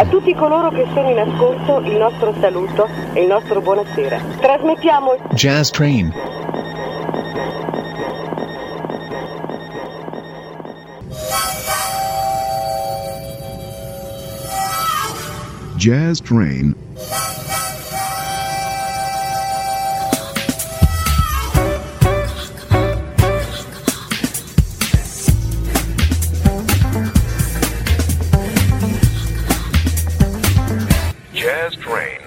tutti coloro che sono in ascolto il nostro saluto e il nostro buonasera. Trasmettiamo Jazz Train. Jazz Train. Jazz Train.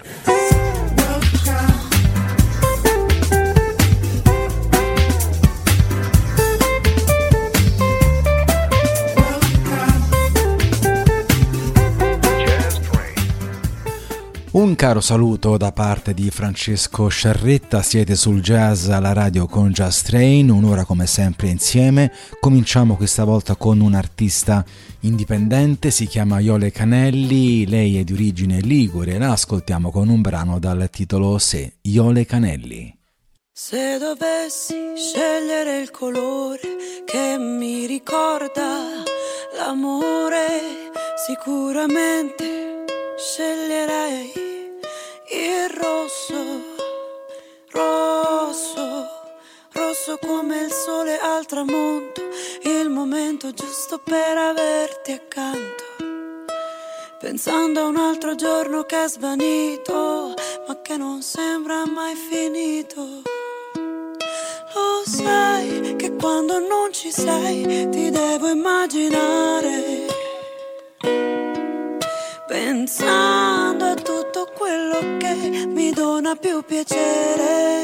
Un caro saluto da parte di Francesco Sciarretta, siete sul jazz alla radio con Jazz Train, un'ora come sempre insieme. Cominciamo questa volta con un artista indipendente, si chiama Iole Canelli, lei è di origine ligure, la ascoltiamo con un brano dal titolo Se, Iole Canelli. Se dovessi scegliere il colore che mi ricorda l'amore, sicuramente sceglierei il rosso, rosso, rosso come il sole al tramonto, il momento giusto per averti accanto, pensando a un altro giorno che è svanito, ma che non sembra mai finito. Lo sai che quando non ci sei ti devo immaginare, pensando a tutto quello che mi dona più piacere.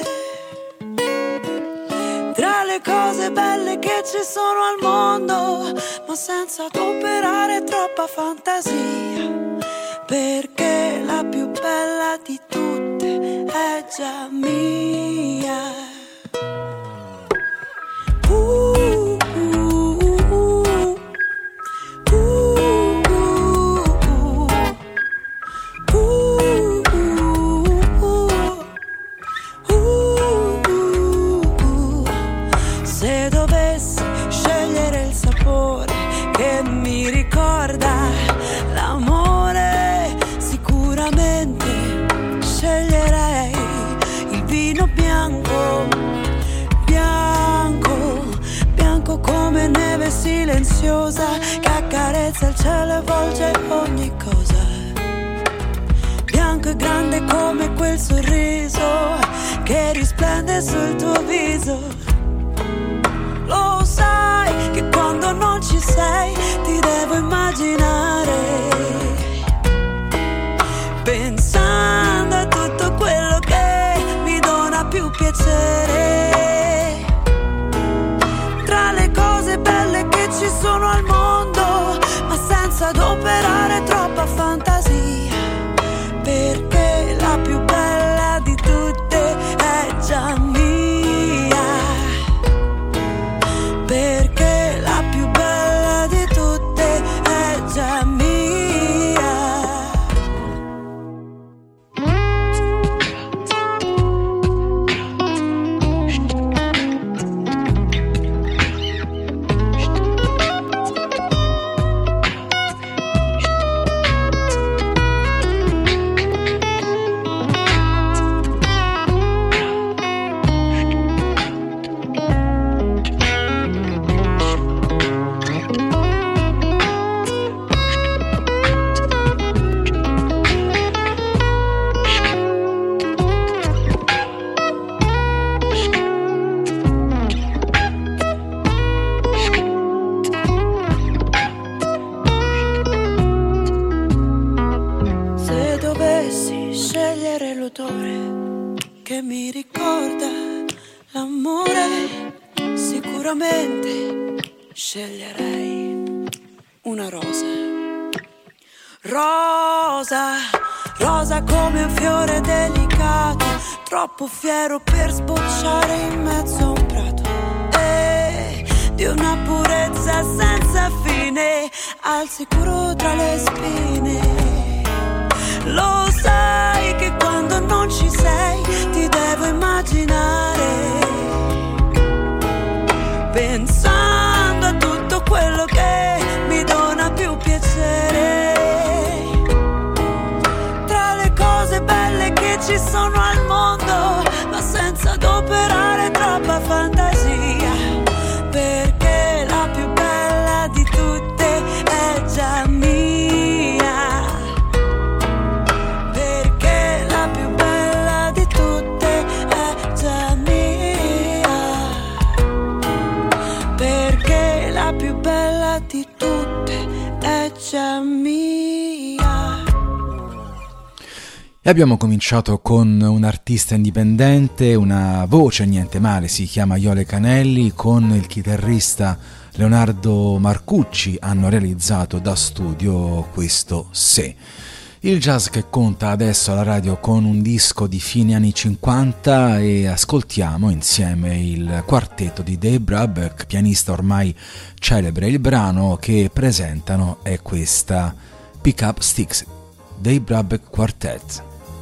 Tra le cose belle che ci sono al mondo, ma senza adoperare troppa fantasia, perché la più bella di tutte è già mia. Se dovessi scegliere il sapore che mi ricorda l'amore, sicuramente sceglierei il vino bianco, bianco, bianco come neve silenziosa che accarezza il cielo e avvolge ogni cosa. Bianco e grande come quel sorriso che risplende sul tuo viso. Lo sai che quando non ci sei ti devo immaginare, pensando a tutto quello che mi dona più piacere. Tra le cose belle che ci sono al mondo, ma senza adoperare troppa fantasia, perché la più bella di tutte è già mia. Perché la più bella di tutte è già mia. Che mi ricorda l'amore, sicuramente sceglierei una rosa, rosa, rosa come un fiore delicato, troppo fiero per sbocciare in mezzo a un prato, e di una purezza senza fine, al sicuro tra le spine. Lo sai che quando non ci sei ti devo immaginare, pensando a tutto quello che mi dona più piacere. E abbiamo cominciato con un artista indipendente, una voce niente male, si chiama Iole Canelli, con il chitarrista Leonardo Marcucci hanno realizzato da studio questo Se. Il jazz che conta adesso alla radio con un disco di fine anni 50 e ascoltiamo insieme il quartetto di Dave Brubeck, pianista ormai celebre. Il brano che presentano è questa Pick Up Sticks, Dave Brubeck Quartet.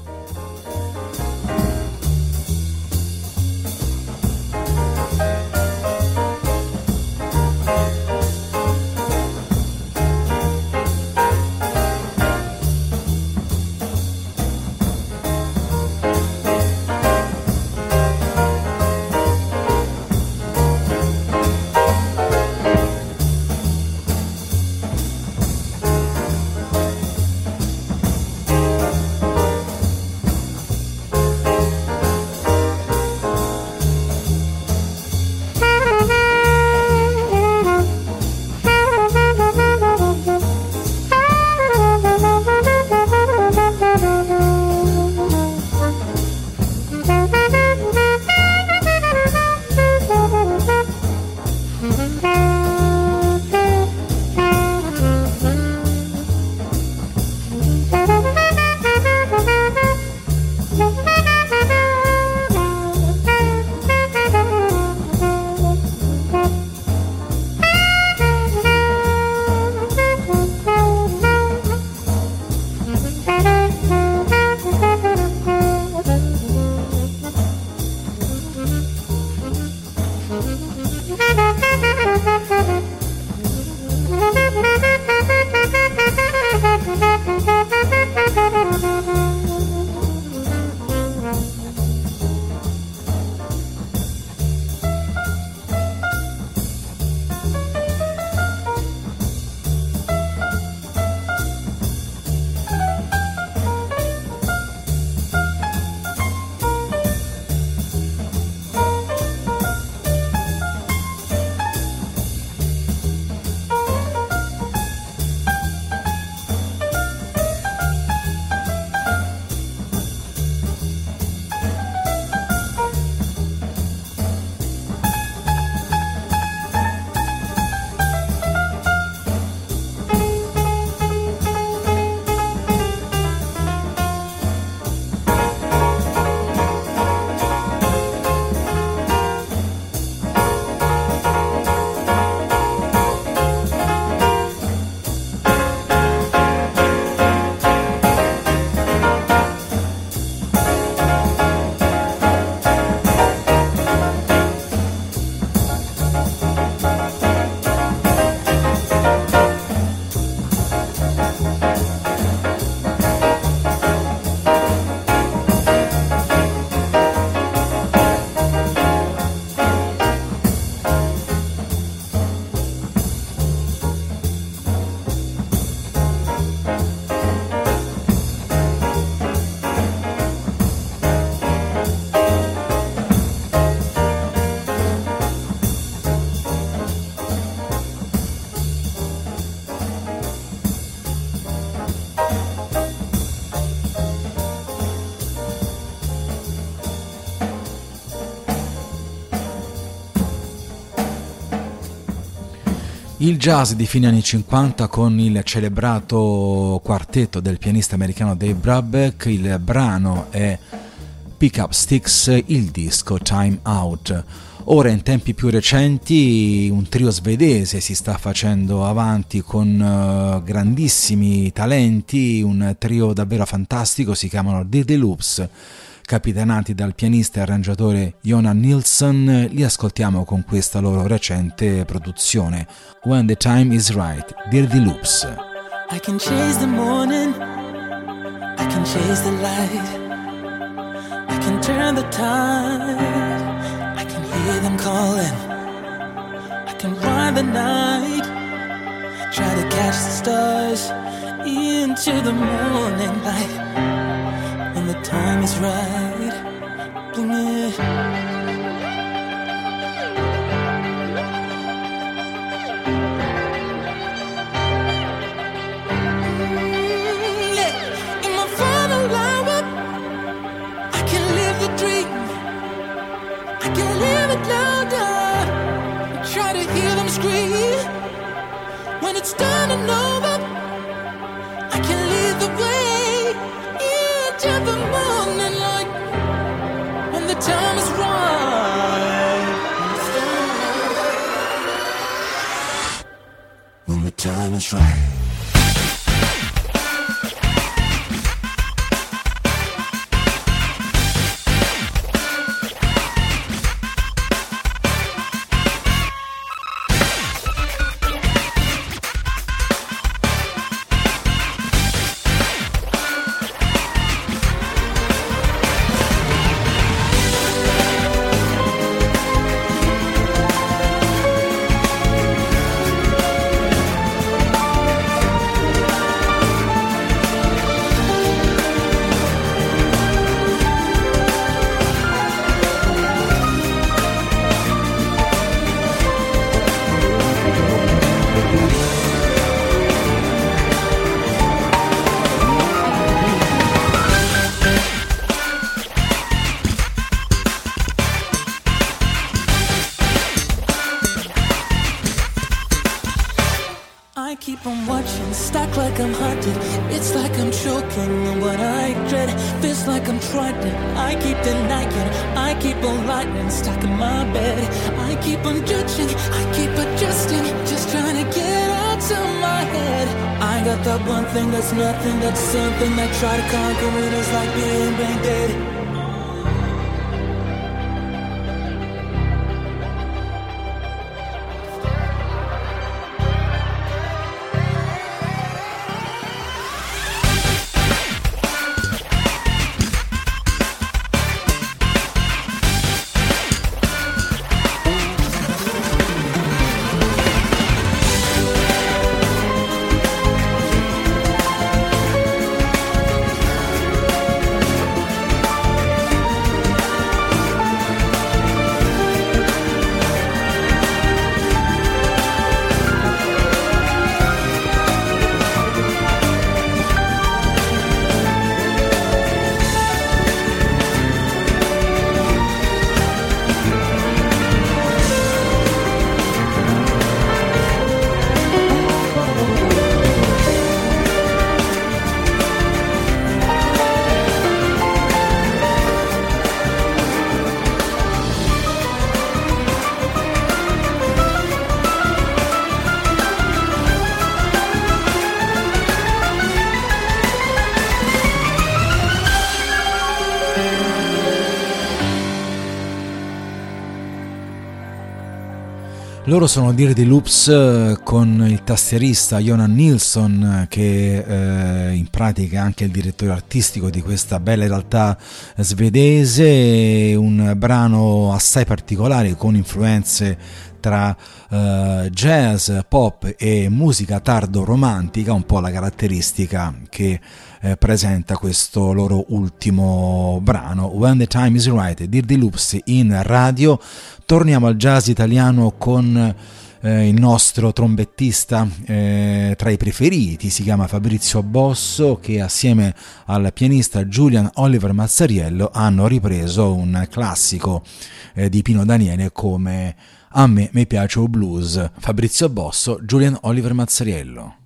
Il jazz di fine anni 50 con il celebrato quartetto del pianista americano Dave Brubeck. Il brano è Pick Up Sticks, il disco Time Out. Ora, in tempi più recenti, un trio svedese si sta facendo avanti con grandissimi talenti, un trio davvero fantastico, si chiamano Dirty Loops, capitanati dal pianista e arrangiatore Johan Nilsson. Li ascoltiamo con questa loro recente produzione, When the Time is Right, Dirty Loops. I can chase the morning, I can chase the light, I can turn the tide, I can hear them calling, I can ride the night, try to catch the stars into the morning light. When the time is right, bring it. Yeah. In my final hour, it's done and over, I can lead the way into the morning light when the time is right. When the time is right. Nothing, that's something that try to conquer it is like being brain dead. Loro sono Dirty Loops con il tastierista Johan Nilsson che in pratica è anche il direttore artistico di questa bella realtà svedese, un brano assai particolare con influenze tra jazz, pop e musica tardo romantica, un po' la caratteristica che presenta questo loro ultimo brano, When the Time is Right, Dirty Loops in radio. Torniamo al jazz italiano con il nostro trombettista tra i preferiti, si chiama Fabrizio Bosso, che assieme al pianista Julian Oliver Mazzariello hanno ripreso un classico di Pino Daniele come A me piace o blues. Fabrizio Bosso, Julian Oliver Mazzariello.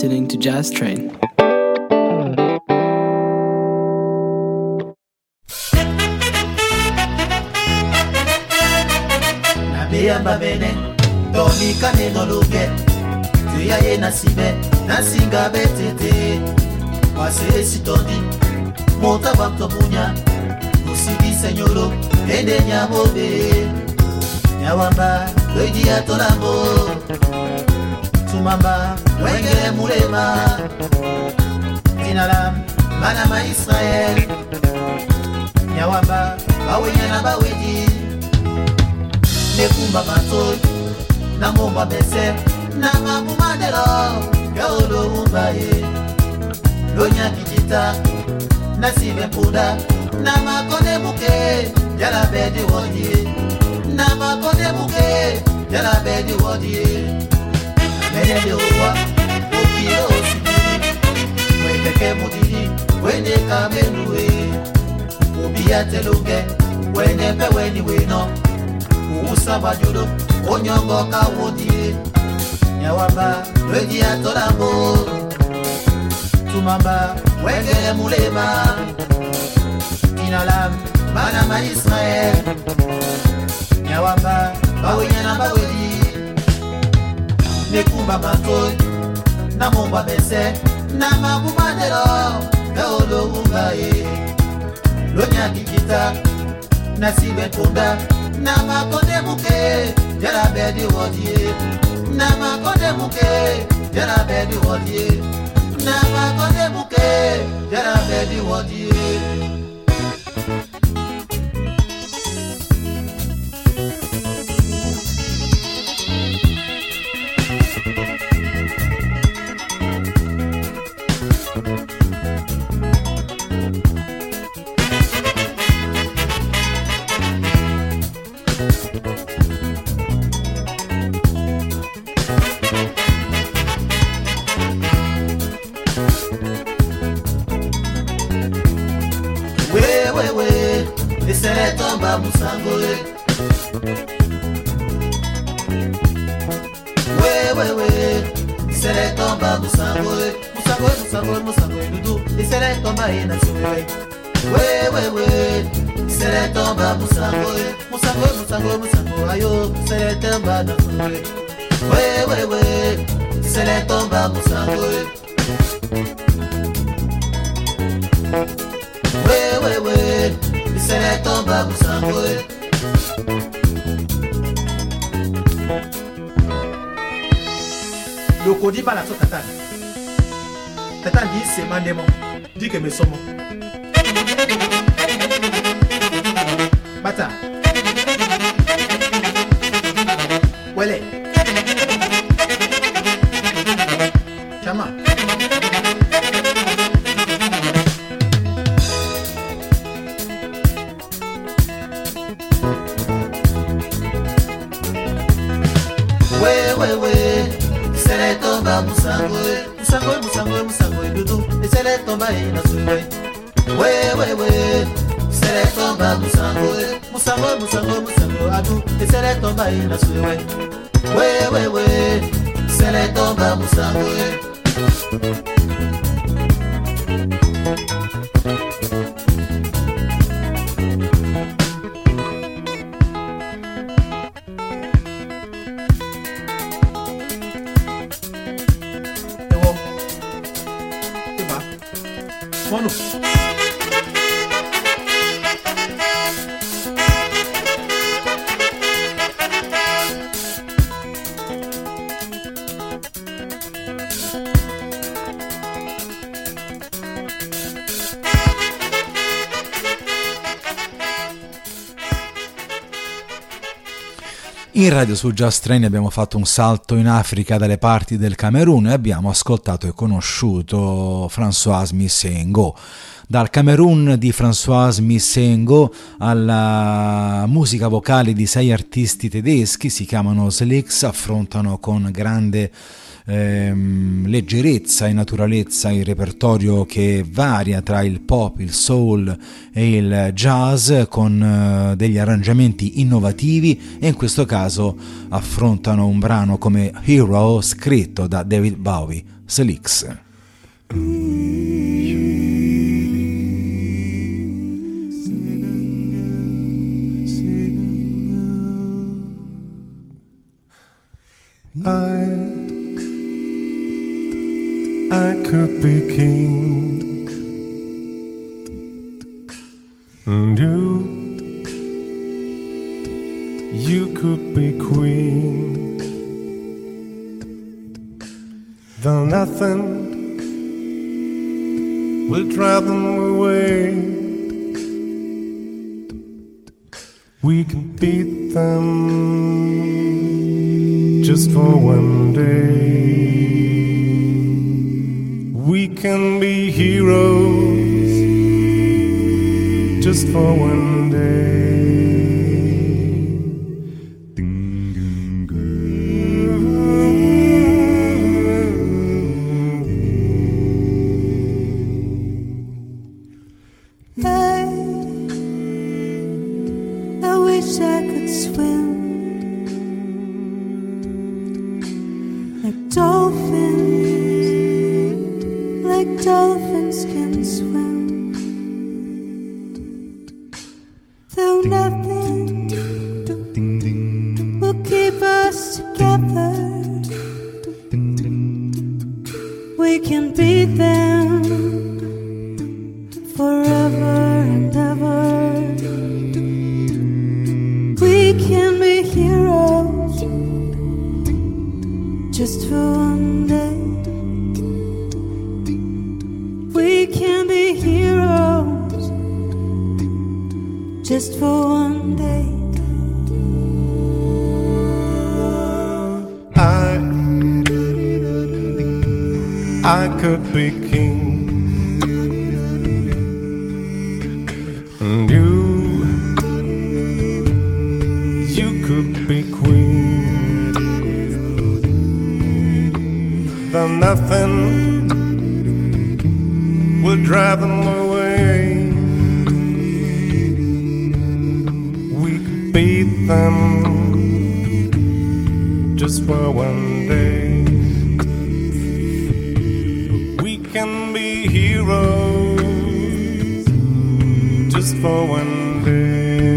listening to Jazz Train. Yamba bene, Tony Kaneno Luke, Tuyaye Nasibe, Nasinga Betete, Pase Sitoni, Monta Bantomunya, Nusidi Senyoro, Ende Nyamobe, Nyawamba, Lady Atolambo, Tumamba, Wengele Mulema, Dinalam, Manama Israel, Nyawamba, Bawenya Bawedi. Nekumba matoi, na momba bese, na mamumadero, gaolo umbaye. Lonya kijita, na sibe puda, na makone muke, yala bedi wodie. Na makone muke, yala bedi wodie. Menele owa, okiro osibiri, wekeke mudiri, wende kamenue. Ubia teluge, wende pe weni weno. Usaba judo, onyongo kawodi. Nyawamba, Lady Atolambo, Tumamba, Wengele Mulema, Dinalam, Manama Israel, Nyawamba, Bawenya Bawedi, Nekumba Matoi, Namomba Bese, Namabumadero, Gaolo Umbaye, Lonya Kikita, Nasibe Punda, Nama konde muke, jara bedi wodie. Nama konde muke, jara bedi wodie. Nama konde muke, jara bedi wodie. Isere tomba musangoe. Isere tomba musangoe. Musangoe dudu. Isere tomba ina suwe. Isere tomba musangoe. Musangoe ayo. Isere tomba na suwe. Isere tomba musangoe. Isere tomba musangoe. Le codi pas la so tata. Tata dit c'est mandement. Dit que me sommes. Bata. Wele. Chama. Isere tomba musangoe dudu. Isere tomba ina suwe. Isere tomba musangoe adu. Isere tomba ina suwe. Isere tomba musangoe. Mano. In radio su Jazz Train abbiamo fatto un salto in Africa dalle parti del Camerun e abbiamo ascoltato e conosciuto Françoise Misengo. Dal Camerun di Françoise Misengo alla musica vocale di 6 artisti tedeschi, si chiamano Slicks, affrontano con grande leggerezza e naturalezza il repertorio che varia tra il pop, il soul e il jazz con degli arrangiamenti innovativi, e in questo caso affrontano un brano come Hero scritto da David Bowie. Selix. I could be king, and you could be queen. Though nothing will drive them away, we can beat them just for one day. We can be heroes just for one day. I wish I could swim like dolphins can swim. Though nothing will keep us together, we can beat them forever and ever. We can be heroes just for one day. We can be heroes just for one day. I could be king, and you could be queen. Though nothing will drive them away, we could beat them just for one day. We can be heroes just for one day.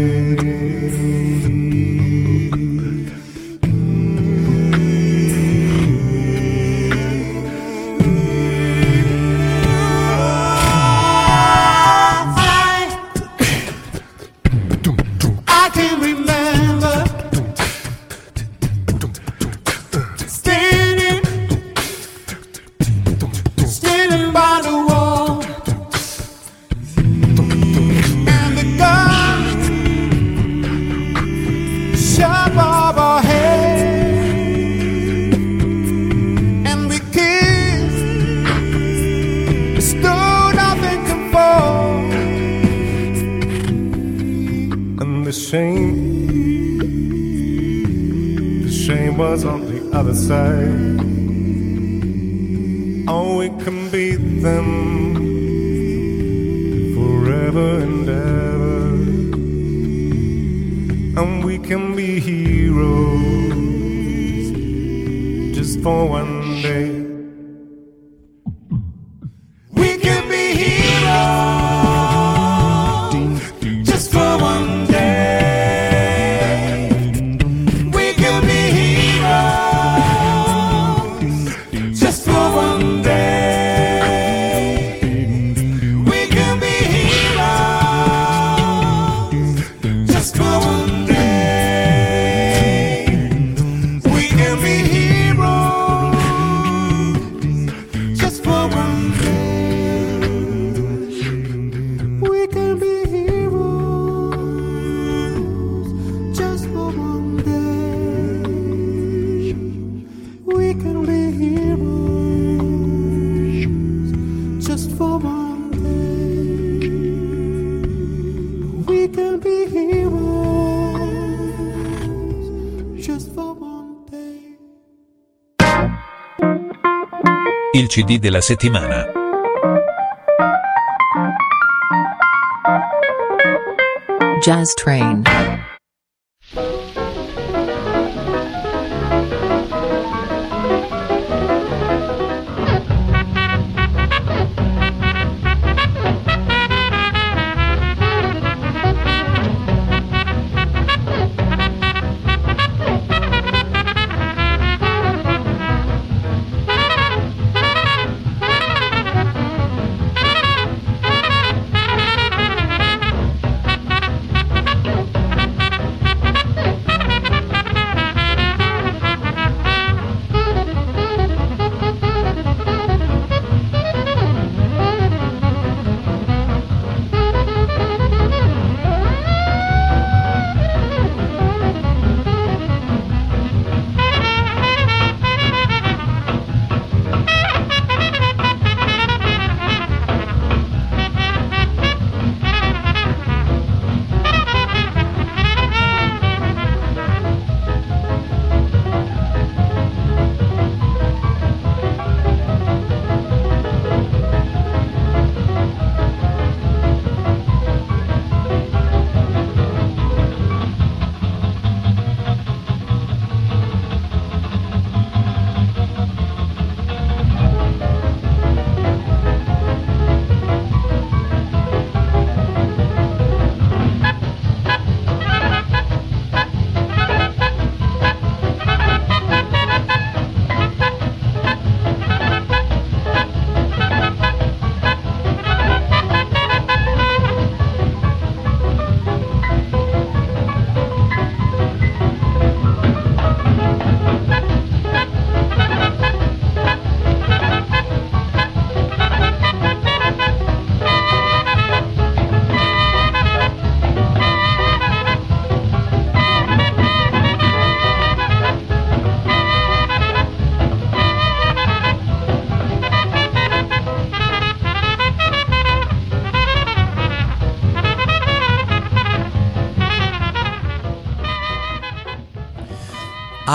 The shame was on the other side. Oh, we can beat them forever and ever, and we can be heroes just for one day. We can be heroes just for one day. Il CD della settimana. Jazz Train.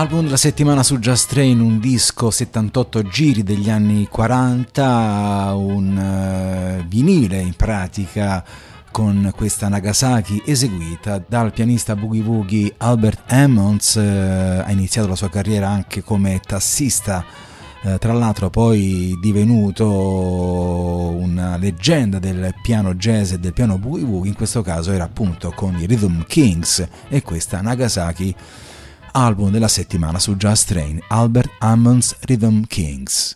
Album della settimana su Jazz Train, un disco 78 giri degli anni 40, un vinile in pratica con questa Nagasaki eseguita dal pianista boogie woogie Albert Emmons. Ha iniziato la sua carriera anche come tassista, tra l'altro poi divenuto una leggenda del piano jazz e del piano boogie woogie. In questo caso era appunto con i Rhythm Kings, e questa Nagasaki, album della settimana su Jazz Train, Albert Emmons Rhythm Kings.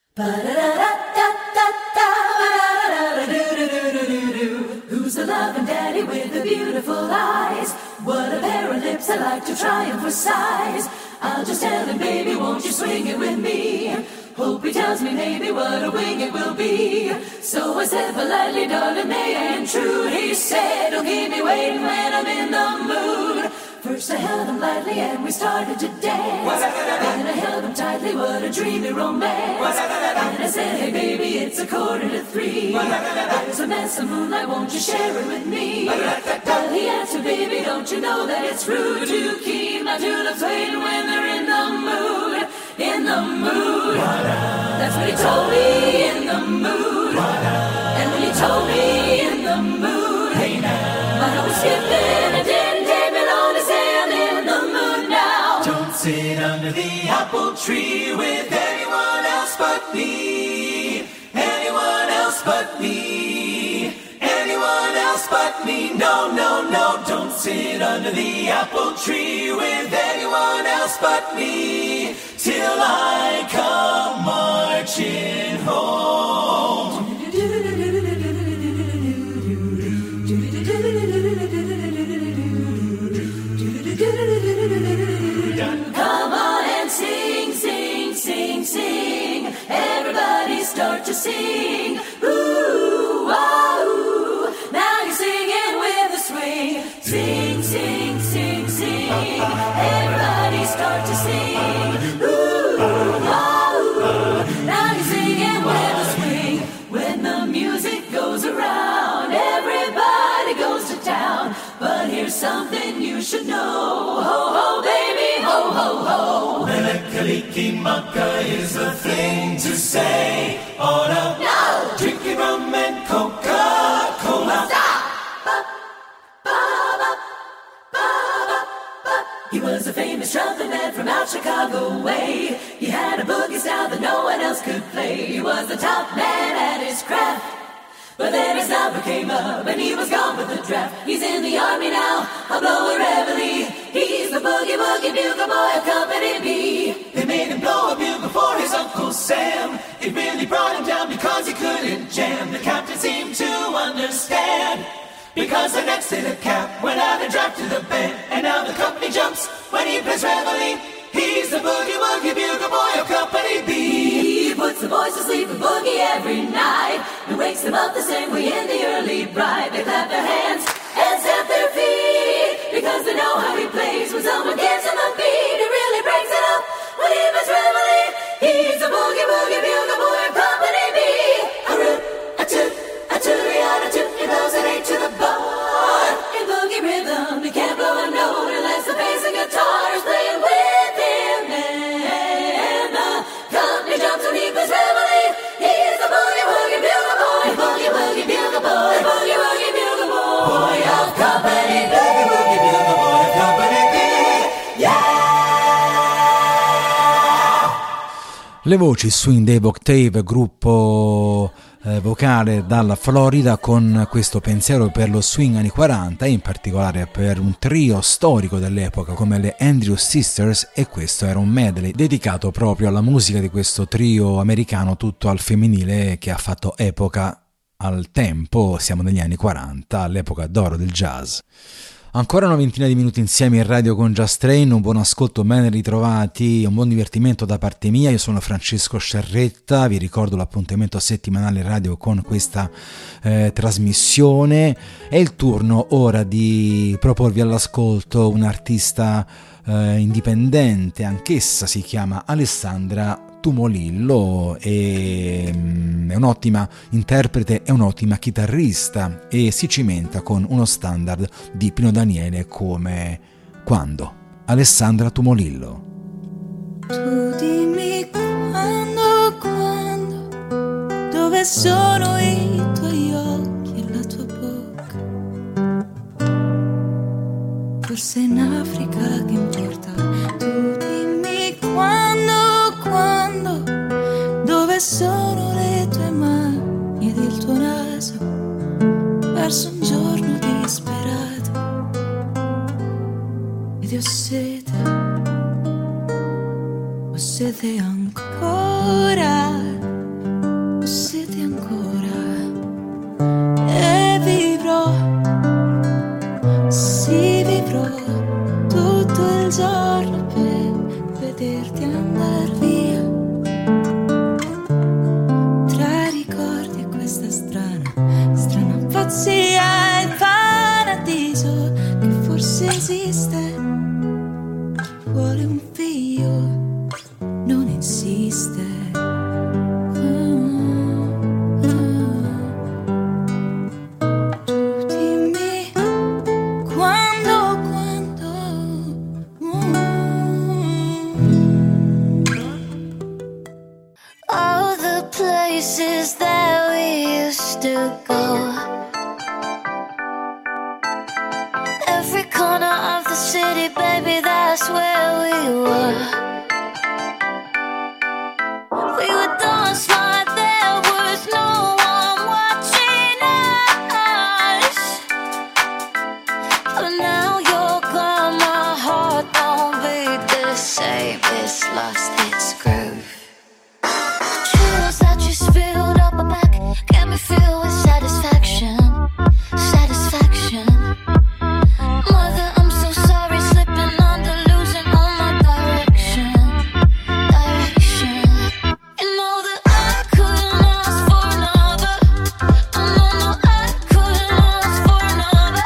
Who's the loving daddy with the beautiful eyes? What a pair of lips, I like to try him for size. I'll just tell him, baby, won't you swing it with me? Hope he tells me maybe what a wing it will be. So I said politely, darling, may I intrude? He said, don't keep me waiting when I'm in the mood. First I held him lightly and we started to dance. Then I held him tightly, what a dreamy romance. And I said, hey baby, it's 2:45. There's a mess of moonlight, won't you share it with me? Well, he answered, baby, don't you know that it's rude to keep my tulips waiting when they're in the mood? In the mood. That's what he told me, in the mood. And when he told me in the mood, hey now, my heart was skipping, it didn't take me long to say I'm in the mood now. Don't sit under the apple tree with anyone else but me. Anyone else but me. Anyone else but me. No, no, no, don't sit under the apple tree with anyone else but me. Till I come marching home. Come on and sing, sing, sing, sing. Everybody start to sing. Ooh, ah, now you're singing with a swing. Sing, sing, sing, sing. Everybody start to sing. Ooh, ah, now you're singing with a swing. When the music goes around, everybody goes to town. But here's something you should know. Ho, ho, baby, ho, ho, ho. Mele-kaliki-maka is the thing to say on a drinking rum and Coca-Cola. Stop! He was a famous trumpet man from out Chicago way. He had a boogie style that no one else could play. He was the top man at his craft. But then his number came up and he was gone with the draft. He's in the army now, a blower reveille. He's the boogie woogie bugle boy of Company B. They made him blow a bugle for his Uncle Sam. It really brought him down because he couldn't jam. The captain seemed to understand, because the next day the cap went out and dropped to the band. And now the company jumps when he plays reveille. He's the boogie woogie bugle boy of Company B. He puts the boys to sleep with boogie every night and wakes them up the same way in the early bride. They clap their hands and stamp their feet because they know how he plays. When someone gives him a beat, he really breaks it up when he plays reveille. He's the boogie woogie bugle boy of Company B. A root, a toot, a tooty-on, a toot, he blows an 8 to the bar. In boogie rhythm, he can't blow a note unless the bass and guitar is playing with him. And the company jumps when he plays reveille. He's the boogie woogie bugle boy, boogie woogie bugle boy, boogie woogie bugle boy of Company B. Boogie woogie bugle boy of Company B. Yeah. Le voci Swing Dave Octave, gruppo vocale dalla Florida, con questo pensiero per lo swing anni 40 e in particolare per un trio storico dell'epoca come le Andrews Sisters, e questo era un medley dedicato proprio alla musica di questo trio americano tutto al femminile che ha fatto epoca al tempo. Siamo negli anni 40, all'epoca d'oro del jazz. Ancora una ventina di minuti insieme in radio con Jazz Train, un buon ascolto, ben ritrovati, un buon divertimento da parte mia. Io sono Francesco Sciarretta, vi ricordo l'appuntamento settimanale in radio con questa trasmissione. È il turno ora di proporvi all'ascolto un'artista indipendente, anch'essa si chiama Alessandra Tumolillo, è un'ottima interprete, è un'ottima chitarrista e si cimenta con uno standard di Pino Daniele come Quando. Alessandra Tumolillo. Tu dimmi quando, dove sono i tuoi occhi e la tua bocca? Forse in Africa, che importa? Tu dimmi quando, dove sono le tue mani ed il tuo naso, verso un giorno disperato. Ed io ho sete ancora, ho sete ancora, e vivrò, sì vivrò tutto il giorno per vederti andar via, tra ricordi e questa strana pazzia, il paradiso che forse esiste, vuole un figlio, non insiste. Tu dimmi quando. All the places that we used to go, every corner of the city, baby, that's where we were. We would dance like there was no one watching us. But now you're gone, my heart don't beat the same. It's lost its groove. Chills that you spilled up my back get me feel with satisfaction, satisfaction. Mother, I'm so sorry, slipping under, losing all my direction, direction. You know that I couldn't ask for another. No, I couldn't ask for another,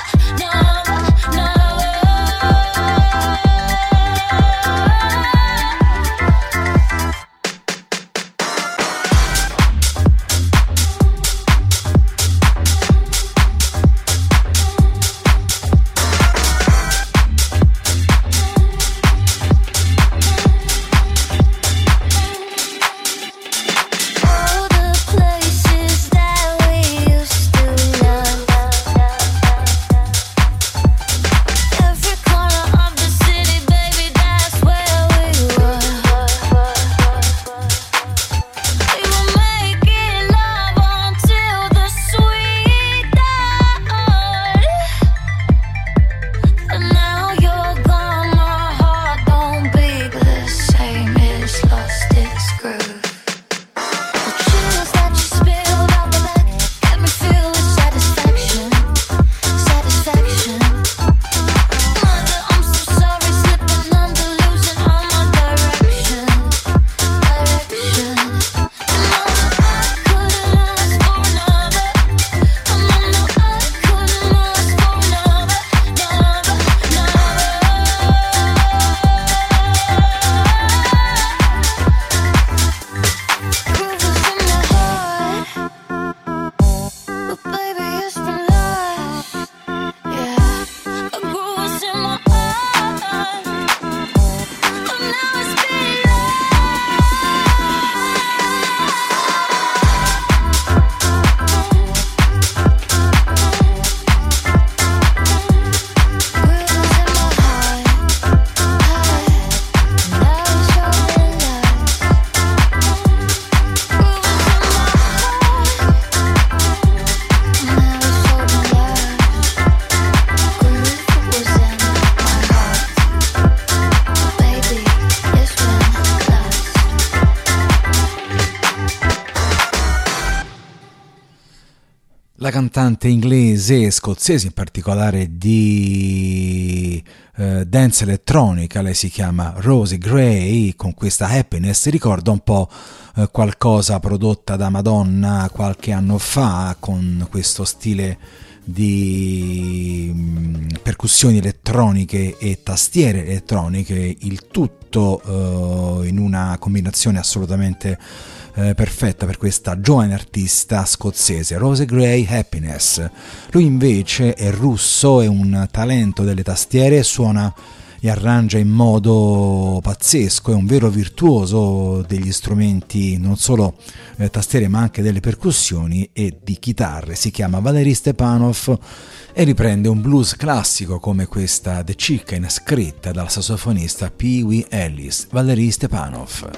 all the places that we used to love, every corner of the city, baby, that's where we were. We were making love until the sweet dawn. And now you're gone, my heart don't beat the same. It's lost its groove. The chills that you spilled out the back get me feel with satisfaction, satisfaction. Mother, I'm so sorry, slipping under, losing all my direction, direction. You know that I couldn't ask for another. No, I couldn't ask for another, Groove was in my heart, but baby it's been lost. Yeah, a groove was in my heart, but now it's been Groove was in my heart, now it's all been lost. Groove was in my heart, now it's all been lost. Groove was in my heart, baby, it's been lost. La cantante inglese e scozzese, in particolare di dance elettronica, lei si chiama Rosie Gray, con questa Happiness ricorda un po' qualcosa prodotta da Madonna qualche anno fa, con questo stile di percussioni elettroniche e tastiere elettroniche, il tutto in una combinazione assolutamente perfetta per questa giovane artista scozzese, Rosie Gray, Happiness. Lui invece è russo, è un talento delle tastiere, suona e arrangia in modo pazzesco, è un vero virtuoso degli strumenti, non solo tastiere ma anche delle percussioni e di chitarre. Si chiama Valery Stepanov e riprende un blues classico come questa The Chicken, scritta dal sassofonista Pee Wee Ellis. Valery Stepanov.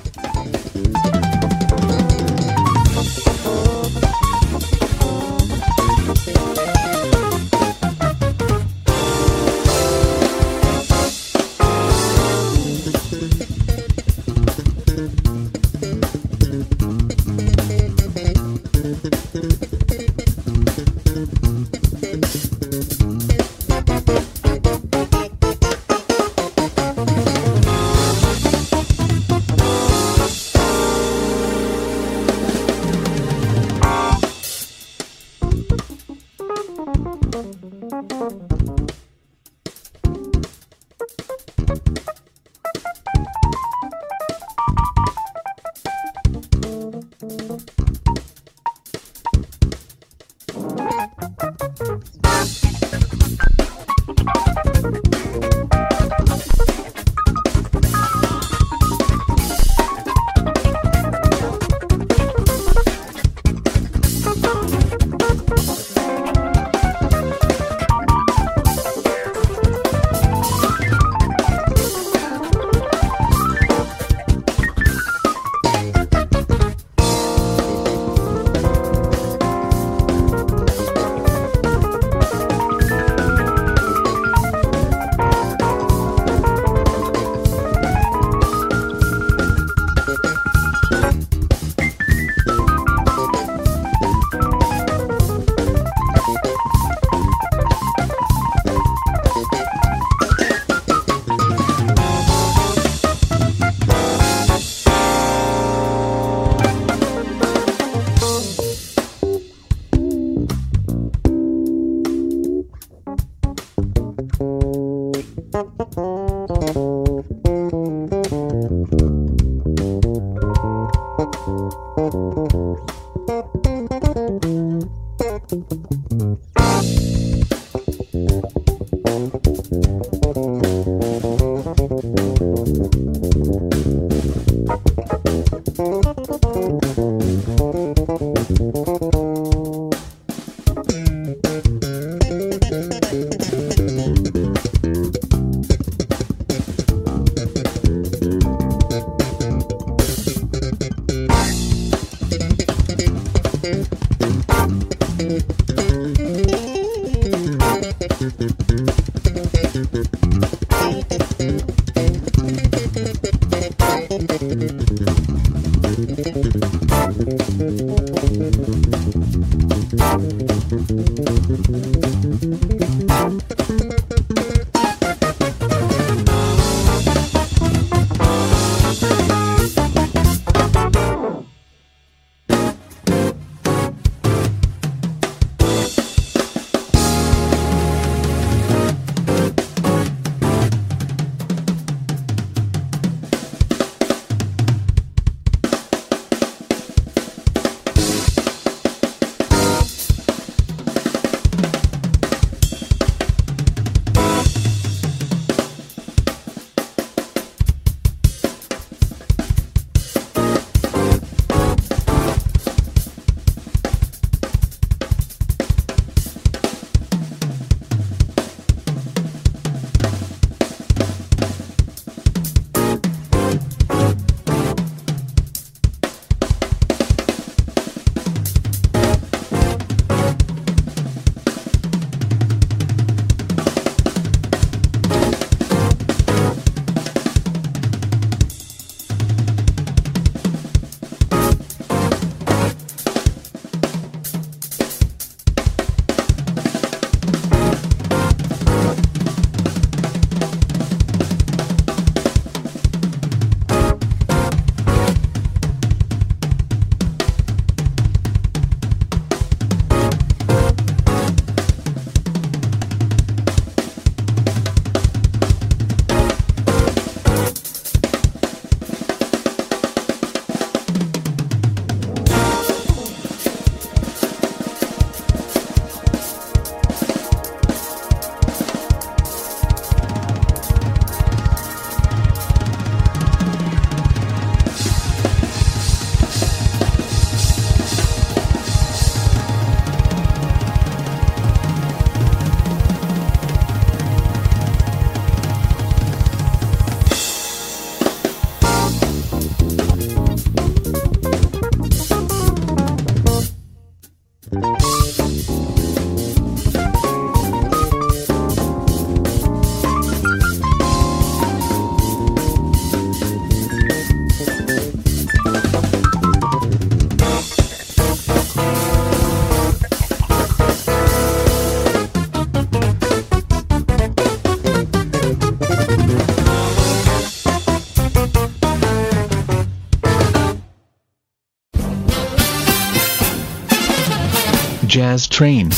Jazz Train.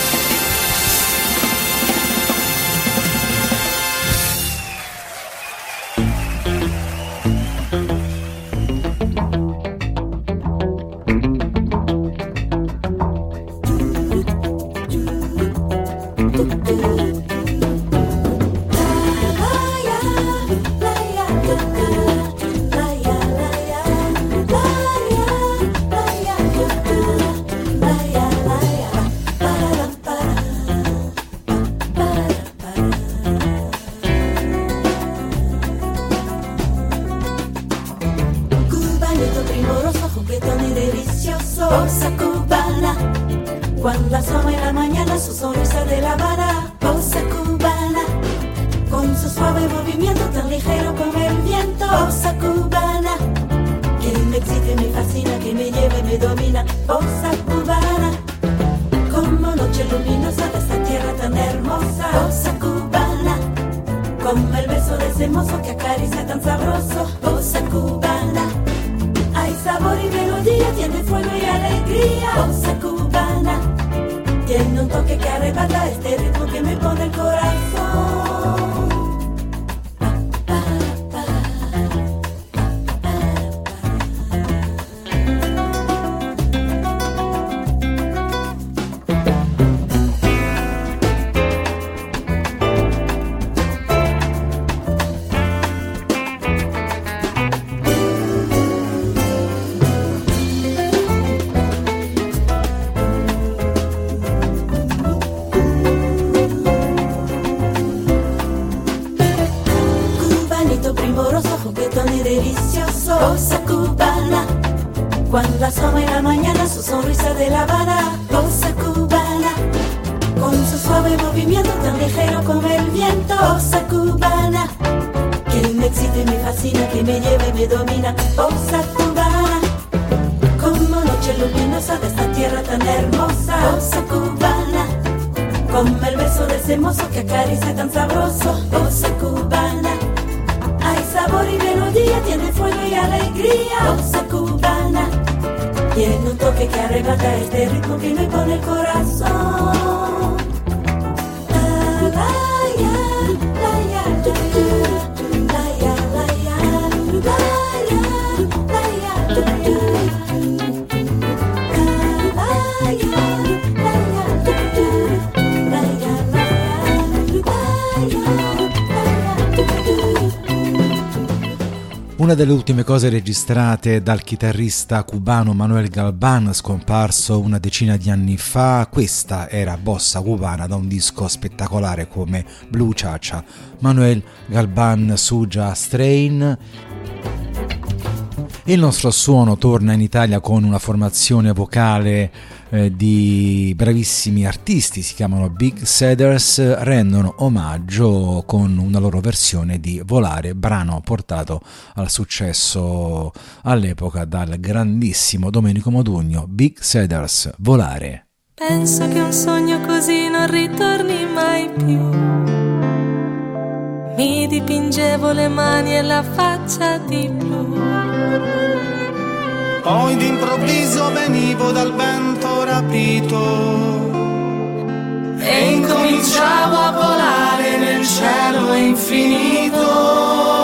Cuando asoma en la mañana su sonrisa de La Habana, bossa cubana, con su suave movimiento tan ligero como el viento, bossa cubana, que me excita y me fascina, que me lleva y me domina, bossa cubana, como noche luminosa de esta tierra tan hermosa, bossa cubana, como el beso de ese mozo que acaricia tan sabroso, bossa cubana, hay sabor y melodía, tiene fuego y alegría, bossa cubana. Tiene un toque que arrebata este ritmo que me pone el corazón. Bossa cubana, cuando asoma en la mañana su sonrisa de La Habana, bossa cubana, con su suave movimiento tan ligero como el viento, bossa cubana, que me excita y me fascina, que me lleva y me domina, bossa cubana, como noche luminosa de esta tierra tan hermosa, bossa cubana, como el beso de ese mozo que acaricia tan sabroso, bossa cubana. Hay sabor y melodía, tiene fuego y alegría, bossa cubana. Tiene un toque que arrebata este ritmo que me pone el corazón. Una delle ultime cose registrate dal chitarrista cubano Manuel Galban, scomparso una decina di anni fa, questa era bossa cubana da un disco spettacolare come Blue Cha-Cha. Manuel Galban su Jazz Train. Il nostro suono torna in Italia con una formazione vocale di bravissimi artisti, si chiamano Big Cedars, rendono omaggio con una loro versione di Volare, brano portato al successo all'epoca dal grandissimo Domenico Modugno. Big Cedars, Volare. Penso che un sogno così non ritorni mai più. Mi dipingevo le mani e la faccia di blu. Poi d'improvviso venivo dal vento rapito e incominciavo a volare nel cielo infinito.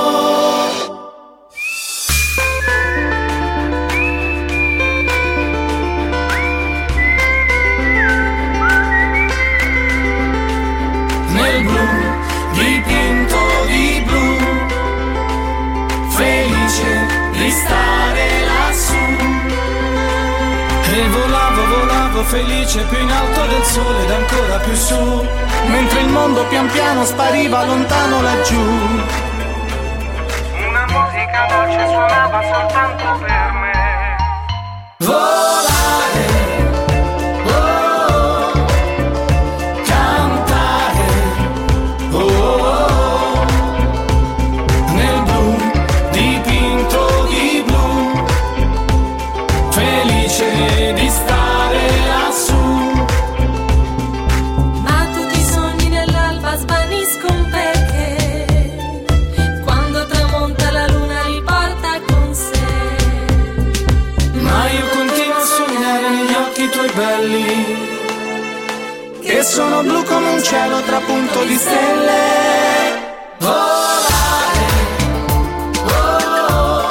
Nel blu, dipinto di blu, felice di stare lassù. E volavo felice più in alto del sole ed ancora più su, mentre il mondo pian piano spariva lontano laggiù. Una musica dolce suonava soltanto per me. Volare, volare. gialli che sono blu come un cielo trapunto di stelle. Volare, oh,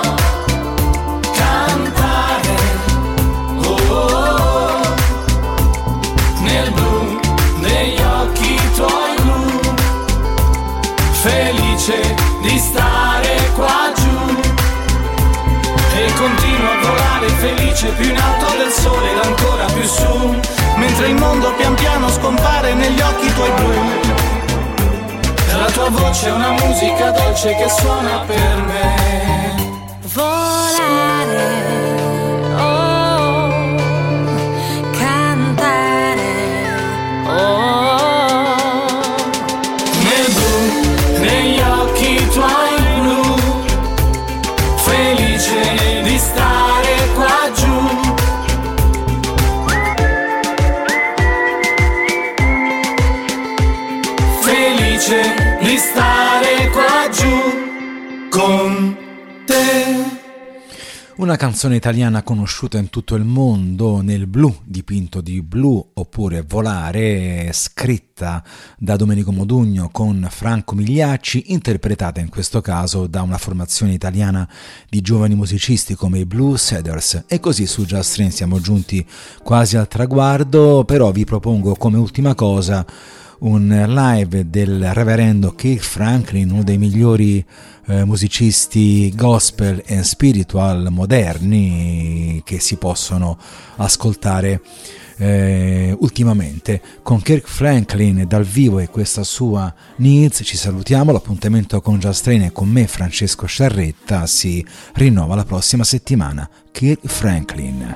cantare, oh, nel blu degli occhi tuoi blu, felice di stare qua giù. E continuo a volare felice più in alto del sole ed ancora più su, mentre il mondo pian piano scompare negli occhi tuoi blu. La tua voce è una musica dolce che suona per me. Volare, oh, cantare, oh, nel blu, negli occhi tuoi blu, felice di stare qua giù. Felice di stare qua giù con te. Una canzone italiana conosciuta in tutto il mondo, Nel blu, dipinto di blu, oppure Volare, scritta da Domenico Modugno con Franco Migliacci, interpretata in questo caso da una formazione italiana di giovani musicisti come i Blue Cedars. E così su Just Train siamo giunti quasi al traguardo, però vi propongo come ultima cosa un live del reverendo Kirk Franklin, uno dei migliori musicisti gospel e spiritual moderni che si possono ascoltare ultimamente. Con Kirk Franklin dal vivo e questa sua Needs ci salutiamo. L'appuntamento con Just Train e con me, Francesco Sciarretta, si rinnova la prossima settimana. Kirk Franklin.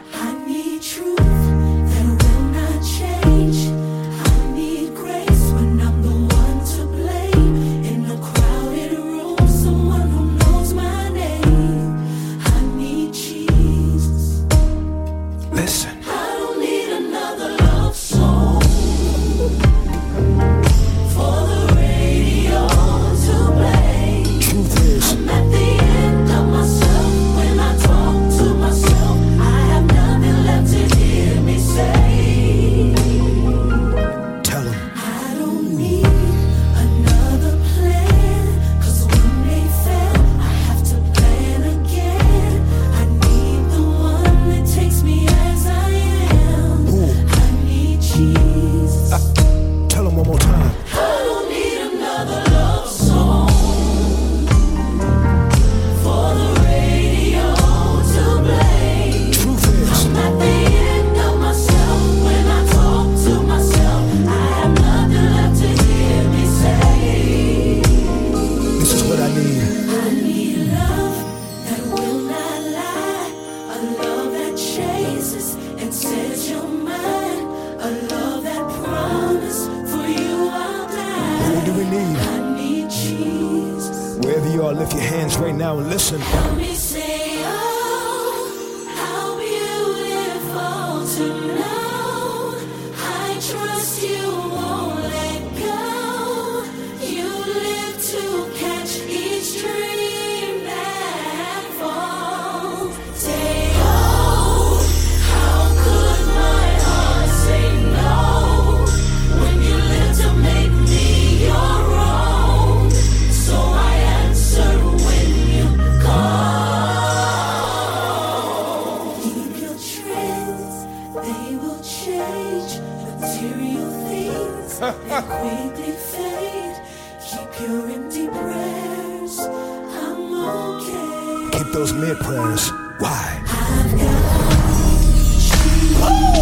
Keep those mid prayers. Why? I've got